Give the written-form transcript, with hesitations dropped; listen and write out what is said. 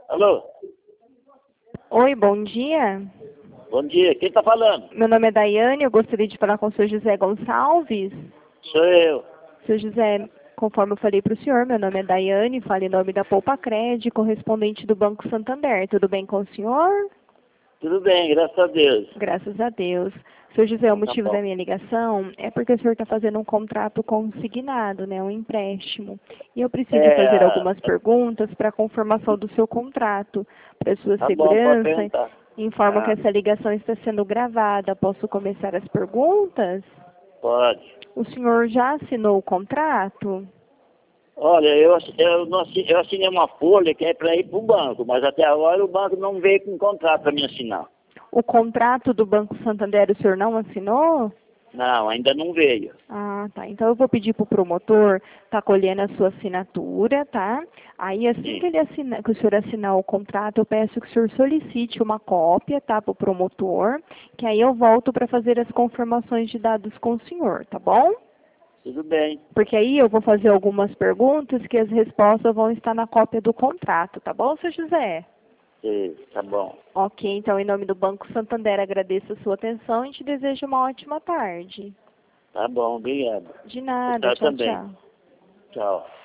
Alô? Oi, bom dia. Bom dia. Quem tá falando? Meu nome é Daiane, eu gostaria de falar com o senhor José Gonçalves. Sou eu. Senhor José, conforme eu falei para o senhor, meu nome é Daiane, falo em nome da Poupa Cred, correspondente do Banco Santander. Tudo bem com o senhor? Tudo bem, graças a Deus. Graças a Deus. Senhor José, o Tá motivo da bom. minha ligação é porque o senhor está fazendo um contrato consignado, né, um empréstimo. E eu preciso fazer algumas perguntas para a conformação do seu contrato, para sua Tá bom, pode segurança. perguntar. Informo que Ah, essa ligação está sendo gravada. Posso começar as perguntas? pode. O senhor já assinou o contrato? Olha, eu assinei uma folha que é para ir para o banco, mas até agora o banco não veio com contrato para me assinar. O contrato do Banco Santander o senhor não assinou? Não, ainda não veio. Ah, tá. Então eu vou pedir para o promotor tá colhendo a sua assinatura, tá? Aí assim Sim. que que o senhor assinar o contrato, eu peço que o senhor solicite uma cópia, tá, para o promotor, que aí eu volto para fazer as confirmações de dados com o senhor, tá bom? Tudo bem. Porque aí eu vou fazer algumas perguntas que as respostas vão estar na cópia do contrato, tá bom, seu José? Sim, tá bom. Ok, então em nome do Banco Santander agradeço a sua atenção e te desejo uma ótima tarde. Tá bom, obrigado. De nada, Você tchau, também. tchau. Tchau.